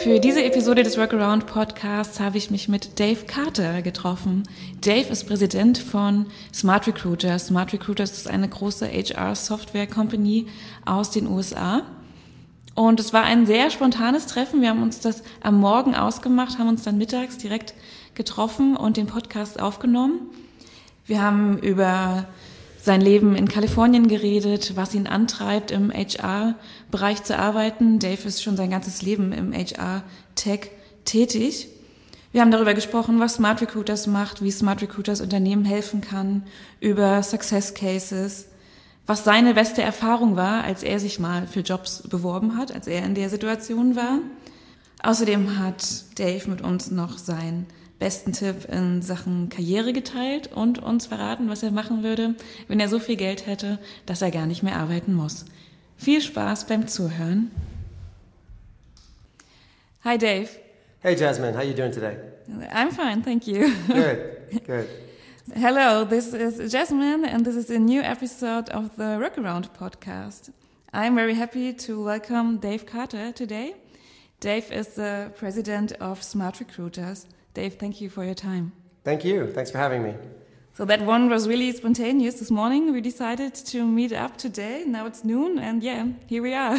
Für diese Episode des Workaround Podcasts habe ich mich mit Dave Carter getroffen. Dave ist Präsident von Smart Recruiters. Smart Recruiters ist eine große HR-Software-Company aus den USA. Und es war ein sehr spontanes Treffen. Wir haben uns das am Morgen ausgemacht, haben uns dann mittags direkt getroffen und den Podcast aufgenommen. Wir haben über sein Leben in Kalifornien geredet, was ihn antreibt, im HR-Bereich zu arbeiten. Dave ist schon sein ganzes Leben im HR-Tech tätig. Wir haben darüber gesprochen, was Smart Recruiters macht, wie Smart Recruiters Unternehmen helfen kann, über Success Cases, was seine beste Erfahrung war, als er sich mal für Jobs beworben hat, als er in der Situation war. Außerdem hat Dave mit uns noch seinen besten Tipp in Sachen Karriere geteilt und uns verraten, was er machen würde, wenn er so viel Geld hätte, dass er gar nicht mehr arbeiten muss. Viel Spaß beim Zuhören. Hi Dave. Hey Jasmine, how are you doing today? I'm fine, thank you. Good. Hello, this is Jasmine and this is a new episode of the Workaround podcast. I'm very happy to welcome Dave Carter today. Dave is the president of Smart Recruiters. Dave, thank you for your time. Thank you. Thanks for having me. So that one was really spontaneous. This morning we decided to meet up today. Now it's noon and yeah, here we are.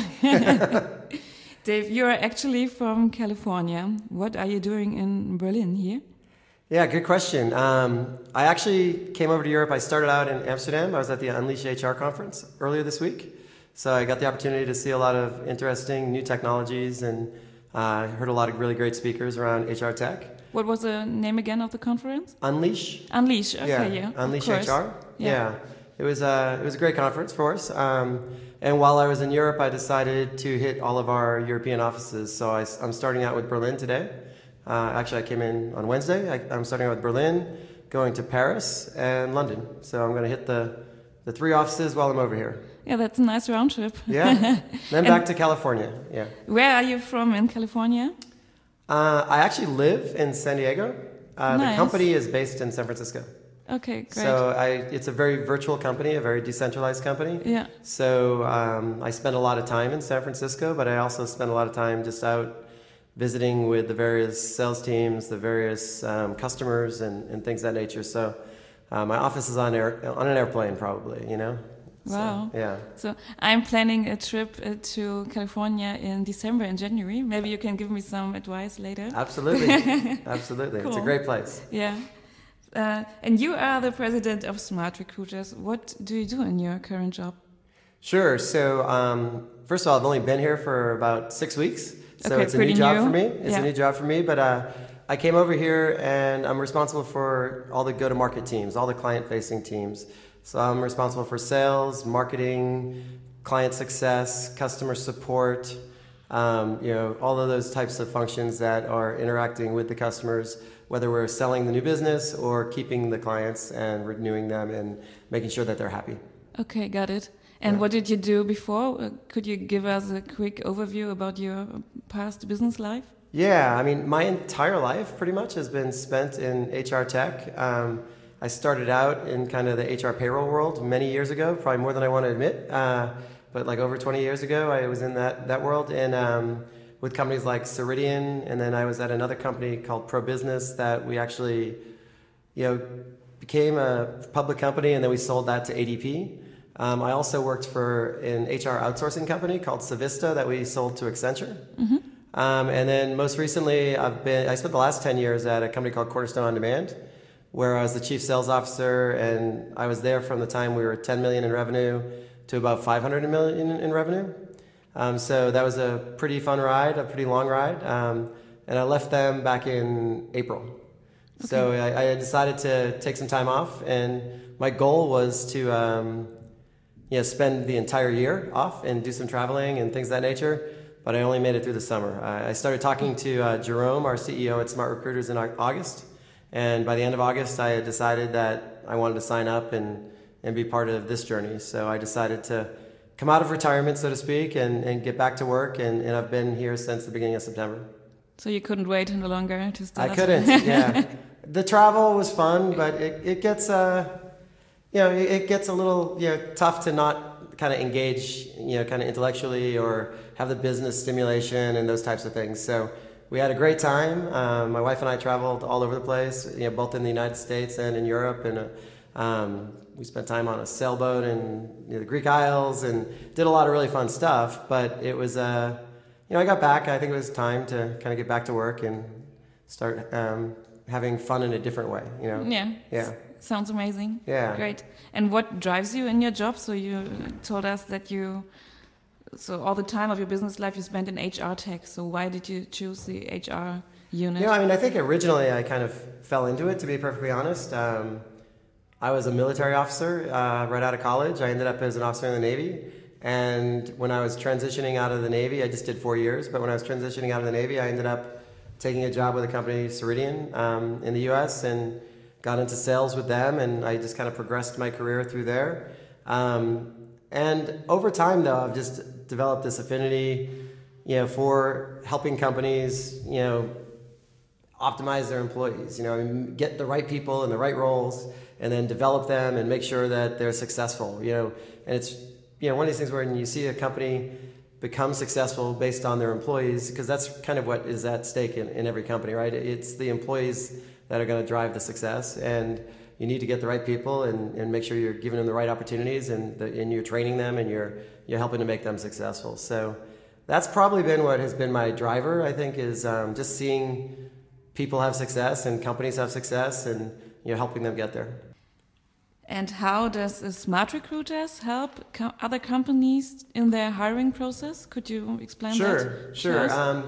Dave, you are actually from California. What are you doing in Berlin here? Yeah, good question. I actually came over to Europe. I started out in Amsterdam. I was at the Unleash HR conference earlier this week. So I got the opportunity to see a lot of interesting new technologies and heard a lot of really great speakers around HR tech. What was the name again of the conference? Unleash. Unleash, okay, yeah. Unleash HR. Yeah. It was a great conference for us. And while I was in Europe, I decided to hit all of our European offices. So I'm starting out with Berlin today. Actually, I came in on Wednesday. I'm starting out with Berlin, going to Paris and London. So I'm going to hit the three offices while I'm over here. Yeah, that's a nice round trip. Yeah. Then back to California. Yeah. Where are you from in California? I actually live in San Diego. Nice. The company is based in San Francisco. Okay, great. So it's a very virtual company, a very decentralized company. Yeah. So I spend a lot of time in San Francisco, but I also spend a lot of time just out visiting with the various sales teams, the various customers and things of that nature. So my office is on an airplane probably, you know. Wow. So, yeah. So I'm planning a trip to California in December and January. Maybe you can give me some advice later. Absolutely. Absolutely. Cool. It's a great place. Yeah. And you are the president of Smart Recruiters. What do you do in your current job? Sure. So first of all, I've only been here for about 6 weeks. So okay, it's a new job for me. It's a new job for me. But I came over here and I'm responsible for all the go-to-market teams, all the client-facing teams. So I'm responsible for sales, marketing, client success, customer support, all of those types of functions that are interacting with the customers, whether we're selling the new business or keeping the clients and renewing them and making sure that they're happy. Okay, got it. And what did you do before? Could you give us a quick overview about your past business life? Yeah, I mean, my entire life pretty much has been spent in HR tech. I started out in kind of the HR payroll world many years ago, probably more than I want to admit. But like over 20 years ago, I was in that world and with companies like Ceridian, and then I was at another company called ProBusiness that we actually, became a public company, and then we sold that to ADP. I also worked for an HR outsourcing company called Savista that we sold to Accenture. Mm-hmm. And then most recently, I spent the last 10 years at a company called Cornerstone On Demand, where I was the chief sales officer, and I was there from the time we were 10 million in revenue to about 500 million in revenue. So that was a pretty fun ride, a pretty long ride. And I left them back in April. Okay. So I decided to take some time off, and my goal was to spend the entire year off and do some traveling and things of that nature. But I only made it through the summer. I started talking to Jerome, our CEO at Smart Recruiters, in August. And by the end of August, I had decided that I wanted to sign up and be part of this journey. So I decided to come out of retirement, so to speak, and get back to work. And I've been here since the beginning of September. So you couldn't wait any longer to start? I couldn't, yeah. The travel was fun, but it gets it gets a little tough to not kind of engage kind of intellectually or have the business stimulation and those types of things. So we had a great time. My wife and I traveled all over the place, both in the United States and in Europe, and we spent time on a sailboat in the Greek Isles and did a lot of really fun stuff. But it was, I got back. I think it was time to kind of get back to work and start having fun in a different way. Yeah. Sounds amazing. Yeah. Great. And what drives you in your job? So you told us that so all the time of your business life you spent in HR tech. So why did you choose the HR unit? I think originally I kind of fell into it, to be perfectly honest. I was a military officer right out of college. I ended up as an officer in the Navy. And when I was transitioning out of the Navy, I just did 4 years, but when I was transitioning out of the Navy, I ended up taking a job with a company, Ceridian, in the U.S., and got into sales with them, and I just kind of progressed my career through there. And over time, though, I've just developed this affinity, for helping companies, optimize their employees, get the right people in the right roles, and then develop them and make sure that they're successful, And it's, one of these things where when you see a company become successful based on their employees, because that's kind of what is at stake in every company, right? It's the employees that are going to drive the success, and you need to get the right people and make sure you're giving them the right opportunities and you're training them and you're helping to make them successful. So that's probably been what has been my driver, I think, is just seeing people have success and companies have success and helping them get there. And how does Smart Recruiters help other companies in their hiring process? Could you explain that? Sure.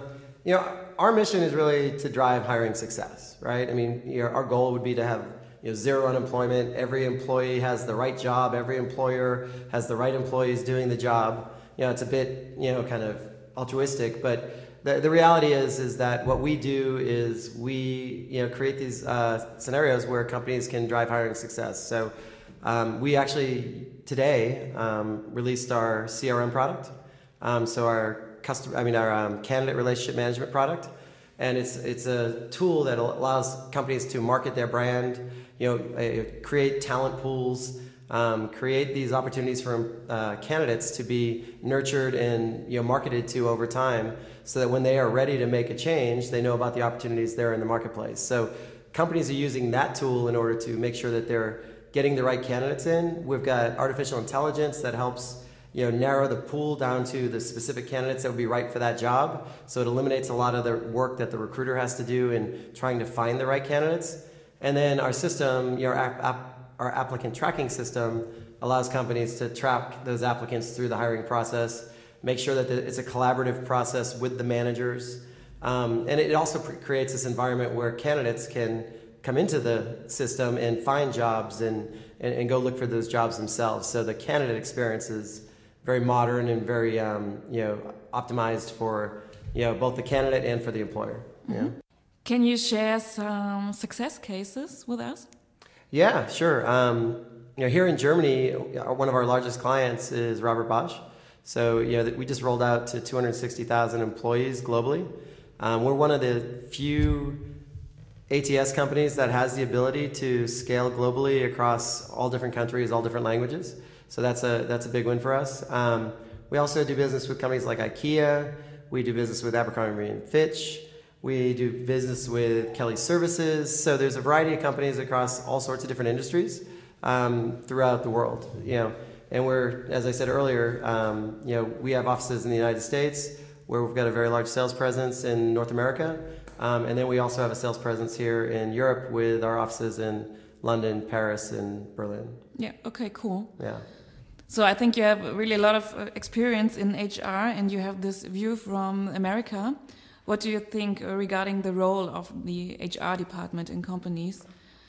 Our mission is really to drive hiring success, right? I mean, our goal would be to have zero unemployment. Every employee has the right job. Every employer has the right employees doing the job. It's a bit, kind of altruistic, but the reality is that what we do is we, create these scenarios where companies can drive hiring success. So we actually today released our CRM product. So our candidate relationship management product, and it's a tool that allows companies to market their brand, create talent pools, create these opportunities for candidates to be nurtured and marketed to over time, so that when they are ready to make a change, they know about the opportunities there in the marketplace. So companies are using that tool in order to make sure that they're getting the right candidates in. We've got artificial intelligence that helps narrow the pool down to the specific candidates that would be right for that job. So it eliminates a lot of the work that the recruiter has to do in trying to find the right candidates. And then our system, our applicant tracking system, allows companies to track those applicants through the hiring process, make sure that it's a collaborative process with the managers. And it also creates this environment where candidates can come into the system and find jobs and go look for those jobs themselves. So the candidate experience is very modern and very optimized for both the candidate and for the employer. Mm-hmm. Can you share some success cases with us? Yeah, sure. Here in Germany, one of our largest clients is Robert Bosch. So we just rolled out to 260,000 employees globally. We're one of the few ATS companies that has the ability to scale globally across all different countries, all different languages. So that's a big win for us. We also do business with companies like IKEA. We do business with Abercrombie & Fitch. We do business with Kelly Services. So there's a variety of companies across all sorts of different industries throughout the world. And we're, as I said earlier, we have offices in the United States where we've got a very large sales presence in North America. And then we also have a sales presence here in Europe with our offices in London, Paris, and Berlin. Yeah, okay, cool. Yeah. So I think you have really a lot of experience in HR and you have this view from America. What do you think regarding the role of the HR department in companies?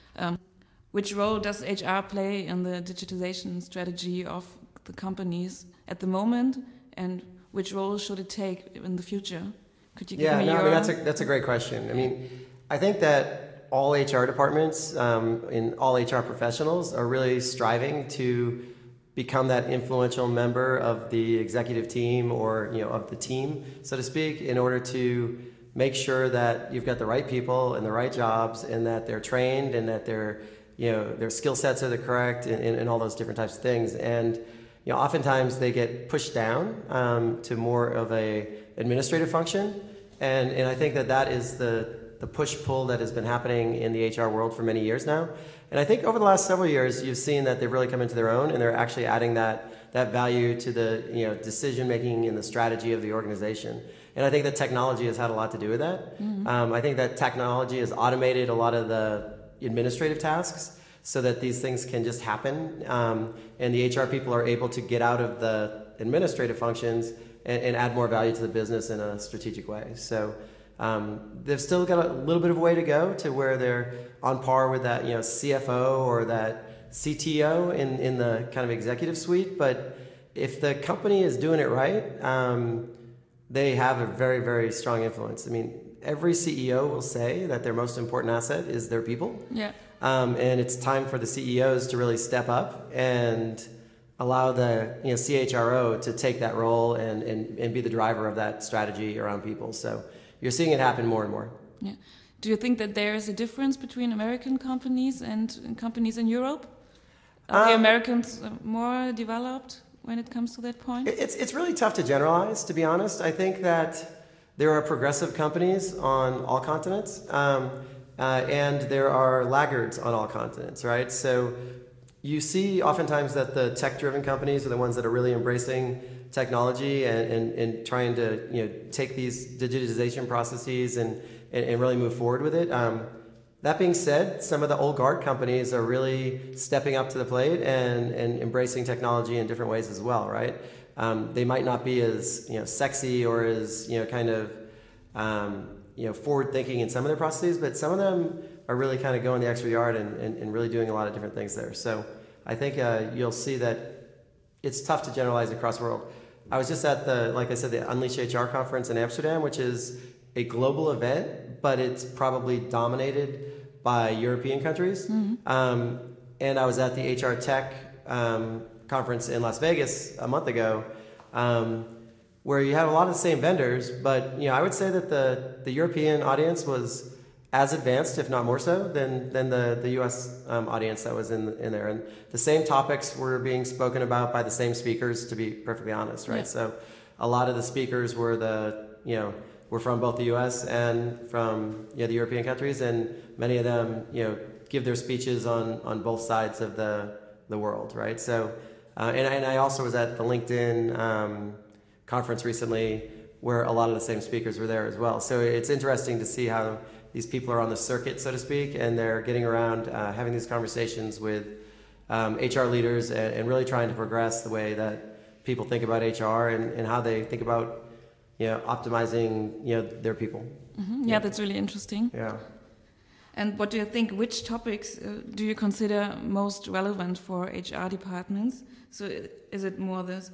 Which role does HR play in the digitization strategy of the companies at the moment? And which role should it take in the future? Could you give me your... that's a great question. I mean, I think that all HR departments and all HR professionals are really striving to become that influential member of the executive team or of the team, so to speak, in order to make sure that you've got the right people and the right jobs and that they're trained and that their skill sets are the correct and all those different types of things. And oftentimes they get pushed down to more of a administrative function And I think that is the push-pull that has been happening in the HR world for many years now. And I think over the last several years, you've seen that they've really come into their own, and they're actually adding that value to the decision-making and the strategy of the organization. And I think that technology has had a lot to do with that. Mm-hmm. I think that technology has automated a lot of the administrative tasks so that these things can just happen. And the HR people are able to get out of the administrative functions and add more value to the business in a strategic way. So they've still got a little bit of a way to go to where they're on par with that CFO or that CTO in the kind of executive suite. But if the company is doing it right, they have a very, very strong influence. I mean, every CEO will say that their most important asset is their people. Yeah. And it's time for the CEOs to really step up and allow the CHRO to take that role and be the driver of that strategy around people. So you're seeing it happen more and more. Yeah. Do you think that there is a difference between American companies and companies in Europe? Are the Americans more developed when it comes to that point? It's really tough to generalize, to be honest. I think that there are progressive companies on all continents, and there are laggards on all continents, right? So you see oftentimes that the tech-driven companies are the ones that are really embracing technology and trying to take these digitization processes and really move forward with it. That being said, some of the old guard companies are really stepping up to the plate and embracing technology in different ways as well, right? They might not be as sexy or as kind of forward thinking in some of their processes, but some of them are really kind of going the extra yard and really doing a lot of different things there. So I think you'll see that it's tough to generalize across the world. I was just at the Unleash HR conference in Amsterdam, which is a global event, but it's probably dominated by European countries. Mm-hmm. And I was at the HR Tech conference in Las Vegas a month ago, where you had a lot of the same vendors, but I would say that the European audience was as advanced, if not more so, than the U.S. Audience that was in there. And the same topics were being spoken about by the same speakers, to be perfectly honest, right? Yeah. So a lot of the speakers were were from both the U.S. and from the European countries, and many of them give their speeches on both sides of the world, right? So and I also was at the LinkedIn conference recently, where a lot of the same speakers were there as well. So it's interesting to see how these people are on the circuit, so to speak, and they're getting around, having these conversations with HR leaders and really trying to progress the way that people think about HR and how they think about optimizing their people. Mm-hmm. Yeah, that's really interesting. Yeah. And what do you think, which topics do you consider most relevant for HR departments? So is it more the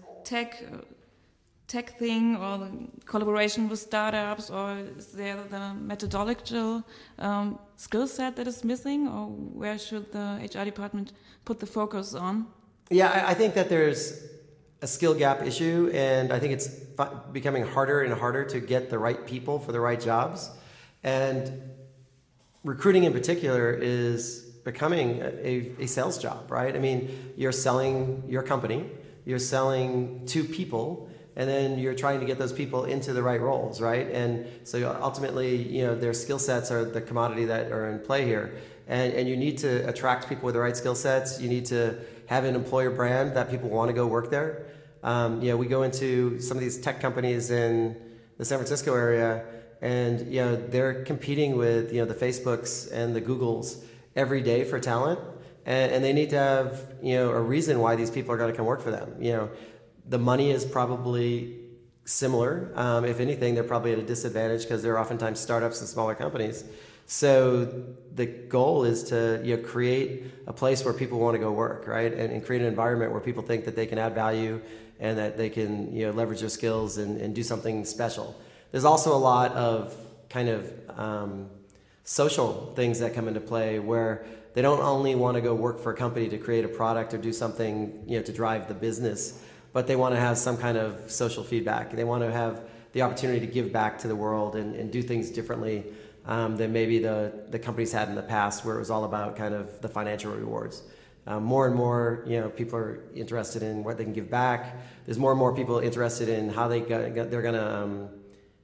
tech thing, or the collaboration with startups, or is there the methodological skill set that is missing, or where should the HR department put the focus on? Yeah, I think that there's a skill gap issue, and I think it's becoming harder and harder to get the right people for the right jobs. And recruiting in particular is becoming a sales job, right? I mean, you're selling your company, you're selling to people, and then you're trying to get those people into the right roles, right? And so ultimately, their skill sets are the commodity that are in play here. And you need to attract people with the right skill sets. You need to have an employer brand that people want to go work there. We go into some of these tech companies in the San Francisco area, and they're competing with the Facebooks and the Googles every day for talent, and they need to have a reason why these people are going to come work for them. The money is probably similar. If anything, they're probably at a disadvantage because they're oftentimes startups and smaller companies. So the goal is to create a place where people want to go work, right? And create an environment where people think that they can add value and that they can leverage their skills and do something special. There's also a lot of kind of social things that come into play where they don't only want to go work for a company to create a product or do something to drive the business, but they want to have some kind of social feedback. They want to have the opportunity to give back to the world and do things differently than maybe the companies had in the past, where it was all about kind of the financial rewards. More and more, people are interested in what they can give back. There's more and more people interested in how they're going to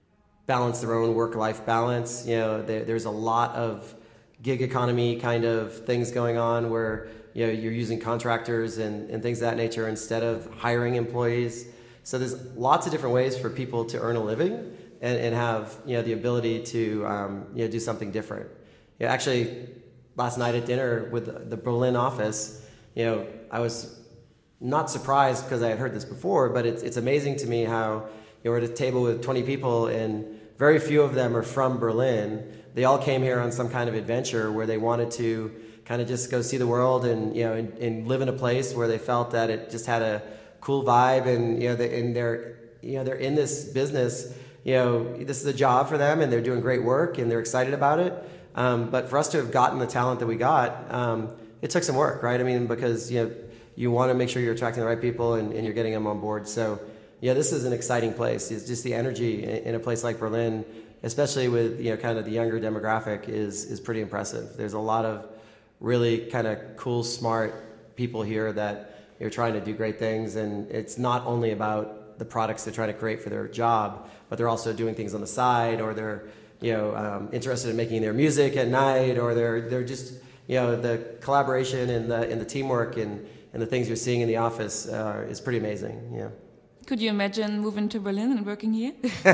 balance their own work-life balance. There's a lot of gig economy kind of things going on where you're using contractors and things of that nature instead of hiring employees. So there's lots of different ways for people to earn a living and have the ability to do something different. Actually, last night at dinner with the Berlin office, I was not surprised because I had heard this before, but it's amazing to me how we're at a table with 20 people and very few of them are from Berlin. They all came here on some kind of adventure where they wanted to kind of just go see the world and live in a place where they felt that it just had a cool vibe, and they're in this business. This is a job for them, and they're doing great work, and they're excited about it. But for us to have gotten the talent that we got, it took some work, right? I mean, because you want to make sure you're attracting the right people and you're getting them on board. So this is an exciting place. It's just the energy in a place like Berlin, especially with kind of the younger demographic, is pretty impressive. There's a lot of really kind of cool, smart people here that are trying to do great things, and it's not only about the products they're trying to create for their job, but they're also doing things on the side, or they're interested in making their music at night, or they're just the collaboration and the teamwork and the things you're seeing in the office is pretty amazing. Could you imagine moving to Berlin and working here?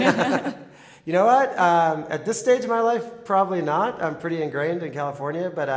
You know what? At this stage of my life, probably not. I'm pretty ingrained in California, but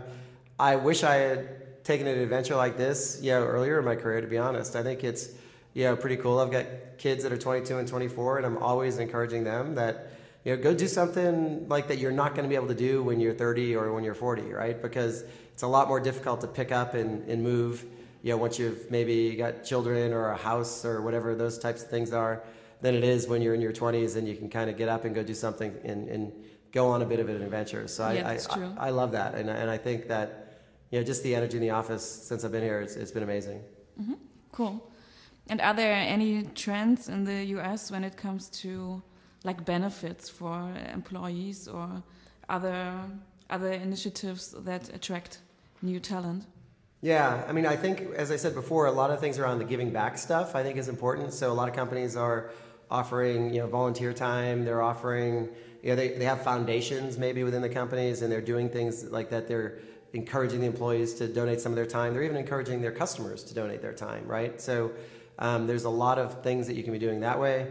I wish I had taken an adventure like this earlier in my career, to be honest. I think it's pretty cool. I've got kids that are 22 and 24, and I'm always encouraging them that go do something like that you're not going to be able to do when you're 30 or when you're 40, right? Because it's a lot more difficult to pick up and move once you've maybe got children or a house or whatever those types of things are, than it is when you're in your 20s and you can kind of get up and go do something and go on a bit of an adventure. So I love that, and I think that just the energy in the office since I've been here, it's been amazing. Mm-hmm. Cool. And are there any trends in the US when it comes to like benefits for employees or other initiatives that attract new talent? Yeah, I mean, I think, as I said before, a lot of things around the giving back stuff I think is important. So a lot of companies are offering volunteer time. They're offering they have foundations maybe within the companies, and they're doing things like that. They're encouraging the employees to donate some of their time. They're even encouraging their customers to donate their time, right? So there's a lot of things that you can be doing that way.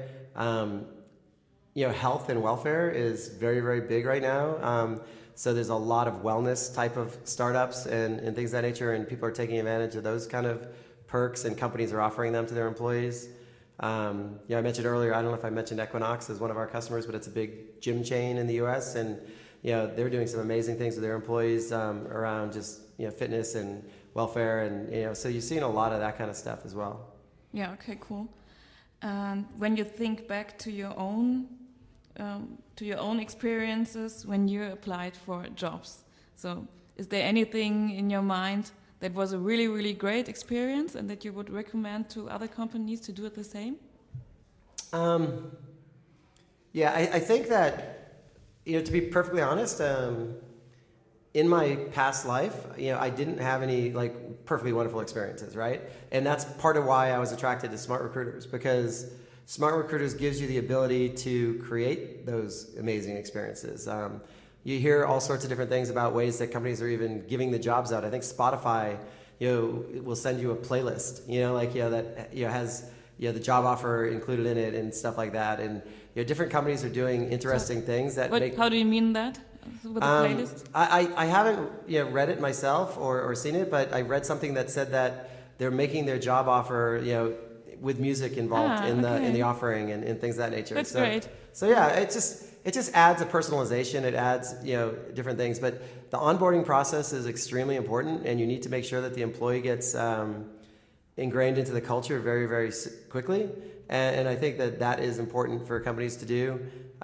Health and welfare is very, very big right now. So there's a lot of wellness type of startups and things of that nature, and people are taking advantage of those kind of perks, and companies are offering them to their employees. I mentioned earlier, I don't know if I mentioned Equinox as one of our customers, but it's a big gym chain in the U.S., and they're doing some amazing things with their employees around just fitness and welfare, and so you're seeing a lot of that kind of stuff as well. Yeah. Okay. Cool. And when you think back to your own experiences when you applied for jobs, so is there anything in your mind that was a really, really great experience and that you would recommend to other companies to do it the same? I think that to be perfectly honest, in my past life, I didn't have any perfectly wonderful experiences, right? And that's part of why I was attracted to Smart Recruiters, because Smart Recruiters gives you the ability to create those amazing experiences. You hear all sorts of different things about ways that companies are even giving the jobs out. I think Spotify, will send you a playlist, that has the job offer included in it and stuff like that. And different companies are doing interesting things that make. How do you mean that? With a playlist? I haven't read it myself or seen it, but I read something that said that they're making their job offer with music involved in the offering and things of that nature. That's great. So yeah, it just adds a personalization. It adds different things, but the onboarding process is extremely important, and you need to make sure that the employee gets ingrained into the culture very, very quickly. And I think that is important for companies to do.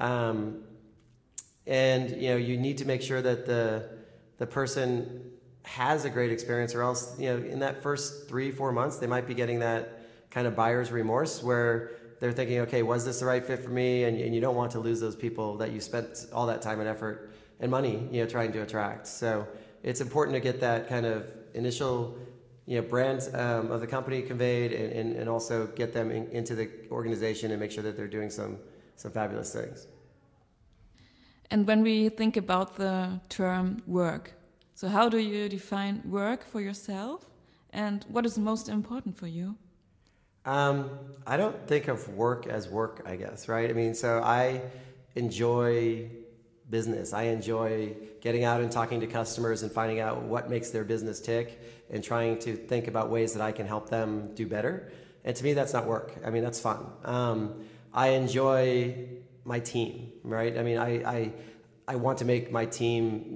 And you need to make sure that the person has a great experience, or else in that first 3-4 months they might be getting that kind of buyer's remorse where they're thinking, okay, was this the right fit for me? And you don't want to lose those people that you spent all that time and effort and money trying to attract. So it's important to get that kind of initial brand of the company conveyed, and also get them into the organization and make sure that they're doing some fabulous things. And when we think about the term work, so how do you define work for yourself, and what is most important for you? I don't think of work as work, I guess, right? I mean, so I enjoy business. I enjoy getting out and talking to customers and finding out what makes their business tick and trying to think about ways that I can help them do better. And to me, that's not work. I mean, that's fun. I enjoy my team, right? I mean, I want to make my team,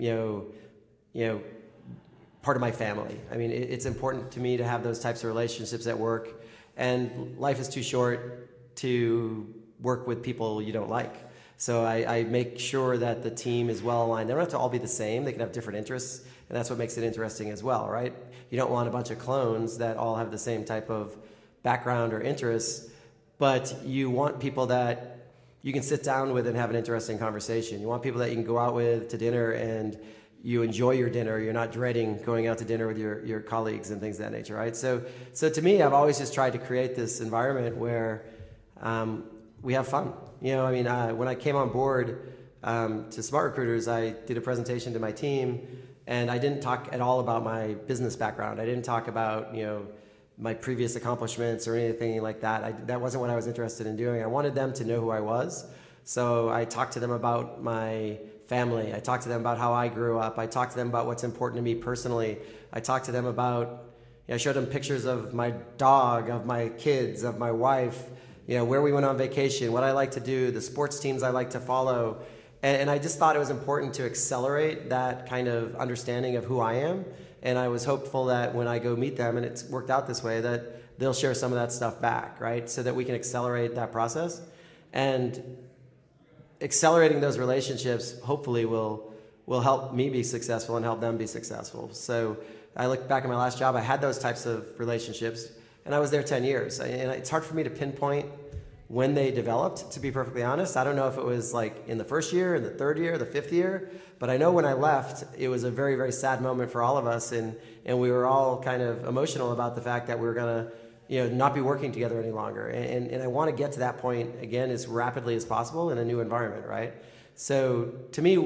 part of my family. I mean, it's important to me to have those types of relationships at work, and life is too short to work with people you don't like. So I make sure that the team is well aligned. They don't have to all be the same. They can have different interests, and that's what makes it interesting as well, right? You don't want a bunch of clones that all have the same type of background or interests, but you want people that you can sit down with and have an interesting conversation. You want people that you can go out with to dinner and you enjoy your dinner. You're not dreading going out to dinner with your colleagues and things of that nature, right? So to me, I've always just tried to create this environment where we have fun. When I came on board to Smart Recruiters, I did a presentation to my team, and I didn't talk at all about my business background. I didn't talk about, my previous accomplishments or anything like that. That wasn't what I was interested in doing. I wanted them to know who I was. So I talked to them about my family. I talked to them about how I grew up. I talked to them about what's important to me personally. I talked to them about, I showed them pictures of my dog, of my kids, of my wife, where we went on vacation, what I like to do, the sports teams I like to follow. And I just thought it was important to accelerate that kind of understanding of who I am. And I was hopeful that when I go meet them, and it's worked out this way, that they'll share some of that stuff back, right? So that we can accelerate that process. And accelerating those relationships hopefully will help me be successful and help them be successful. So I look back at my last job, I had those types of relationships, and I was there 10 years. And it's hard for me to pinpoint when they developed, to be perfectly honest. I don't know if it was like in the first year, in the third year, the fifth year, but I know when I left, it was a very, very sad moment for all of us, and we were all kind of emotional about the fact that we were going to not be working together any longer. And I want to get to that point again as rapidly as possible in a new environment, right? So to me,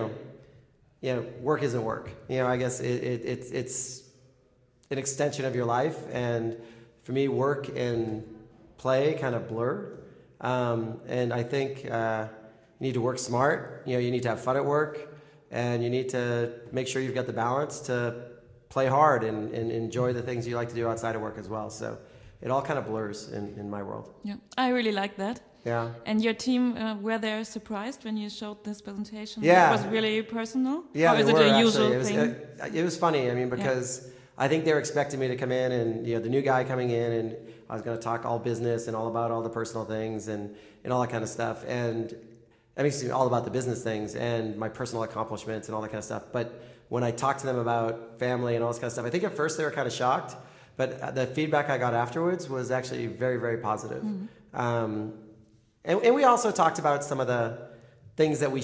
work isn't work. I guess it's an extension of your life, and for me, work and play kind of blur. And I think you need to work smart. You need to have fun at work, and you need to make sure you've got the balance to play hard and enjoy the things you like to do outside of work as well. So it all kind of blurs in my world. Yeah, I really like that. Yeah. And your team, were they surprised when you showed this presentation? Yeah. It was really personal? Yeah, or is it a usual thing? It was funny. I mean, because I think they were expecting me to come in and, the new guy coming in, and I was going to talk all business and all about all the personal things and all that kind of stuff. And I mean, all about the business things and my personal accomplishments and all that kind of stuff. But when I talked to them about family and all this kind of stuff, I think at first they were kind of shocked, but the feedback I got afterwards was actually very, very positive. Mm-hmm. And we also talked about some of the things that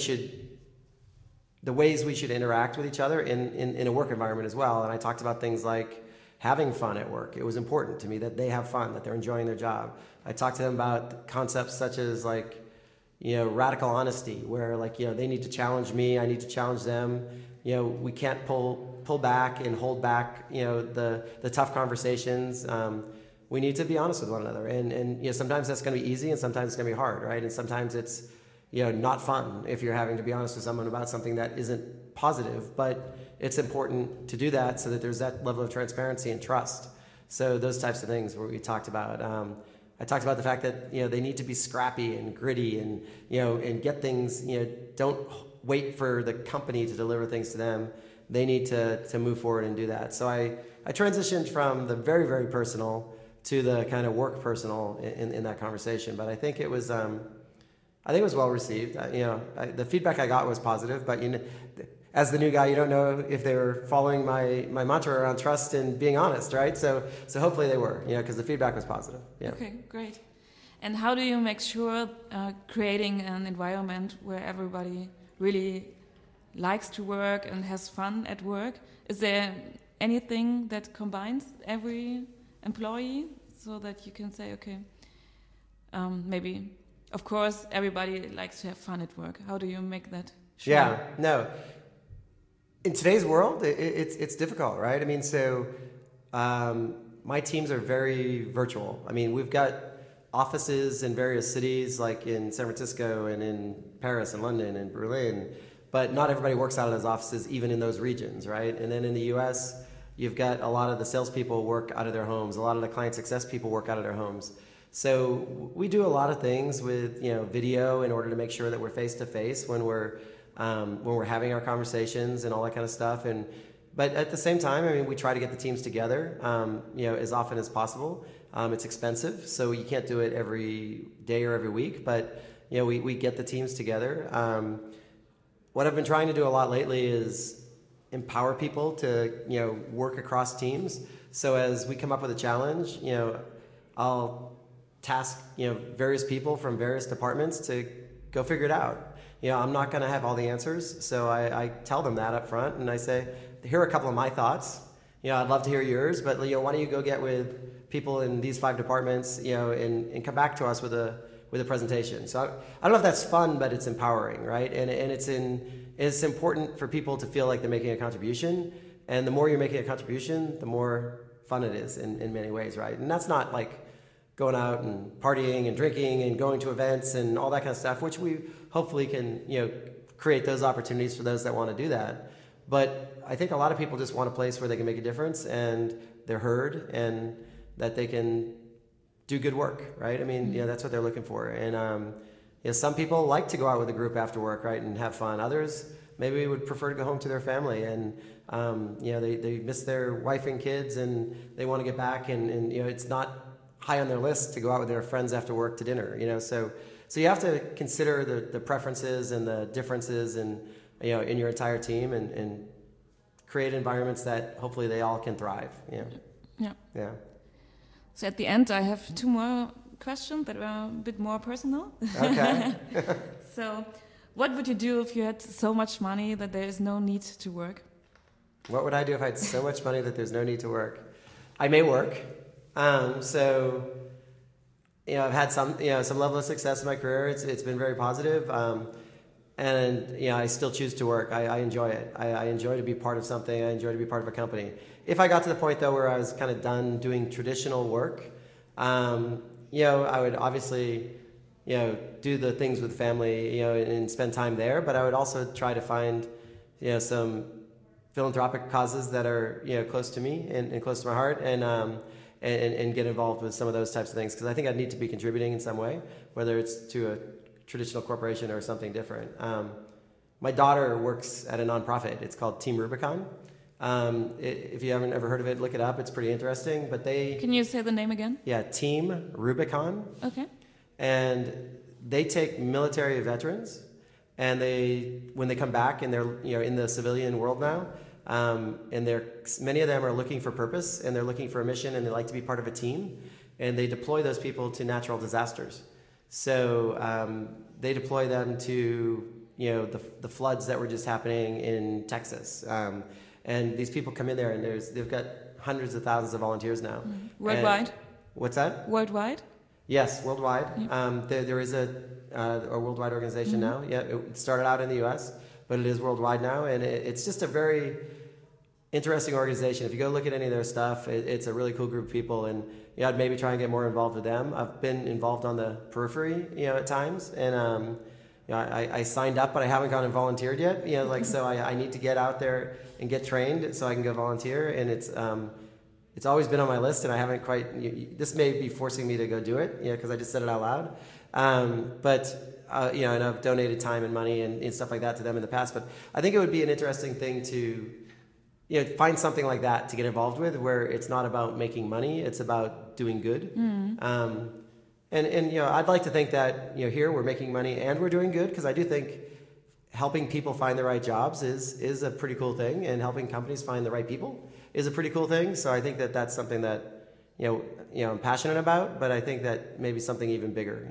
the ways we should interact with each other in a work environment as well. And I talked about things like having fun at work. It was important to me that they have fun, that they're enjoying their job. I talked to them about concepts such as radical honesty, where they need to challenge me, I need to challenge them. We can't pull back and hold back, the tough conversations. We need to be honest with one another. And sometimes that's going to be easy and sometimes it's going to be hard, right? And sometimes it's, not fun if you're having to be honest with someone about something that isn't positive, but it's important to do that so that there's that level of transparency and trust. So those types of things where we talked about. I talked about the fact that, they need to be scrappy and gritty and, and get things, don't wait for the company to deliver things to them. They need to move forward and do that. So I transitioned from the very, very personal to the kind of work personal in that conversation. But I think it was well received. The feedback I got was positive, but as the new guy, you don't know if they were following my mantra around trust and being honest, right? So hopefully they were, because the feedback was positive. Yeah. Okay, great. And how do you make sure creating an environment where everybody really likes to work and has fun at work? Is there anything that combines every employee so that you can say, okay, maybe of course, everybody likes to have fun at work. How do you make that sure? Yeah, no. In today's world, it's difficult, right? I mean, so my teams are very virtual. I mean, we've got offices in various cities, like in San Francisco and in Paris and London and Berlin, but not everybody works out of those offices, even in those regions, right? And then in the U.S., you've got a lot of the salespeople work out of their homes. A lot of the client success people work out of their homes. So we do a lot of things with video in order to make sure that we're face to face when we're having our conversations and all that kind of stuff. But at the same time, I mean, we try to get the teams together as often as possible. It's expensive, so you can't do it every day or every week. But we get the teams together. What I've been trying to do a lot lately is empower people to work across teams. So as we come up with a challenge, I'll task various people from various departments to go figure it out. I'm not going to have all the answers, so I tell them that up front, and I say, here are a couple of my thoughts. I'd love to hear yours, but why don't you go get with people in these 5 departments, and come back to us with a presentation. So I don't know if that's fun, but it's empowering, right? And it's important for people to feel like they're making a contribution, and the more you're making a contribution, the more fun it is in many ways, right? And that's not like going out and partying and drinking and going to events and all that kind of stuff, which we hopefully can, create those opportunities for those that want to do that. But I think a lot of people just want a place where they can make a difference and they're heard and that they can do good work, right? I mean, that's what they're looking for. And some people like to go out with a group after work, right, and have fun. Others maybe would prefer to go home to their family and they miss their wife and kids and they want to get back and it's not high on their list to go out with their friends after work to dinner, so you have to consider the preferences and the differences in your entire team and create environments that hopefully they all can thrive. Yeah. So at the end, I have 2 more questions that are a bit more personal. Okay. So what would you do if you had so much money that there is no need to work? What would I do if I had so much money that there's no need to work? I may work. So I've had some level of success in my career. It's been very positive. And I still choose to work. I enjoy it. I enjoy to be part of something. I enjoy to be part of a company. If I got to the point though where I was kind of done doing traditional work, I would obviously do the things with family, and spend time there. But I would also try to find some philanthropic causes that are close to me and close to my heart, and get involved with some of those types of things, because I think I'd need to be contributing in some way, whether it's to a traditional corporation or something different. My daughter works at a nonprofit. It's called Team Rubicon. If you haven't ever heard of it, look it up. It's pretty interesting. But Can you say the name again? Yeah, Team Rubicon. Okay. And they take military veterans, and when they come back and they're in the civilian world now, and many of them are looking for purpose and they're looking for a mission and they like to be part of a team, and they deploy those people to natural disasters. So they deploy them to the floods that were just happening in Texas, and these people come in there and they've got hundreds of thousands of volunteers now. Worldwide? What's that? Worldwide? Yes, worldwide. Yeah. There is a worldwide organization now. Yeah, it started out in the U.S., but it is worldwide now, and it's just a very interesting organization. If you go look at any of their stuff, it's a really cool group of people, and I'd maybe try and get more involved with them. I've been involved on the periphery, at times, and I signed up, but I haven't gone and volunteered yet. So I need to get out there and get trained so I can go volunteer, and it's always been on my list, and I haven't quite. This may be forcing me to go do it, because I just said it out loud. And I've donated time and money and stuff like that to them in the past. But I think it would be an interesting thing to, find something like that to get involved with, where it's not about making money, it's about doing good. And I'd like to think that here we're making money and we're doing good, because I do think helping people find the right jobs is a pretty cool thing, and helping companies find the right people is a pretty cool thing. So I think that that's something that I'm passionate about, but I think that maybe something even bigger.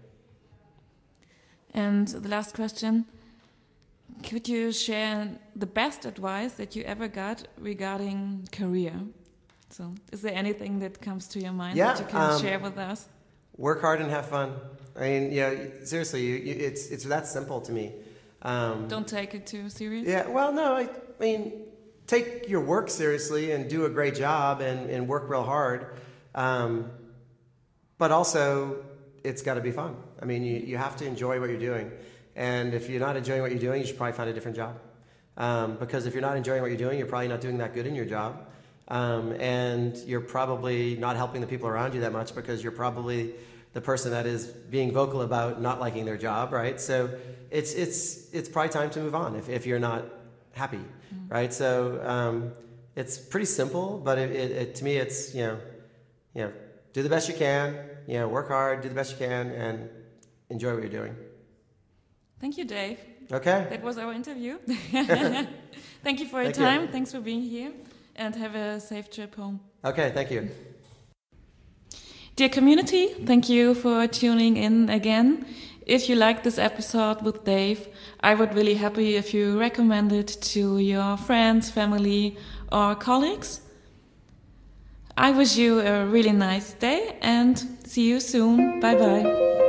And the last question, could you share the best advice that you ever got regarding career? So is there anything that comes to your mind that you can share with us? Work hard and have fun. I mean, seriously, it's that simple to me. Don't take it too serious. Yeah, well, no, I mean, take your work seriously and do a great job and work real hard. But also, it's got to be fun. I mean, you have to enjoy what you're doing. And if you're not enjoying what you're doing, you should probably find a different job. Because if you're not enjoying what you're doing, you're probably not doing that good in your job. And you're probably not helping the people around you that much because you're probably the person that is being vocal about not liking their job, right? So it's probably time to move on if you're not happy, right? So it's pretty simple, but to me it's do the best you can, work hard, do the best you can, and enjoy what you're doing. Thank you, Dave. Okay. That was our interview. Thank you for your time. Thanks for being here, and have a safe trip home. Okay, thank you. Dear community, thank you for tuning in again. If you like this episode with Dave, I would really happy if you recommend it to your friends, family, or colleagues. I wish you a really nice day and see you soon. Bye bye.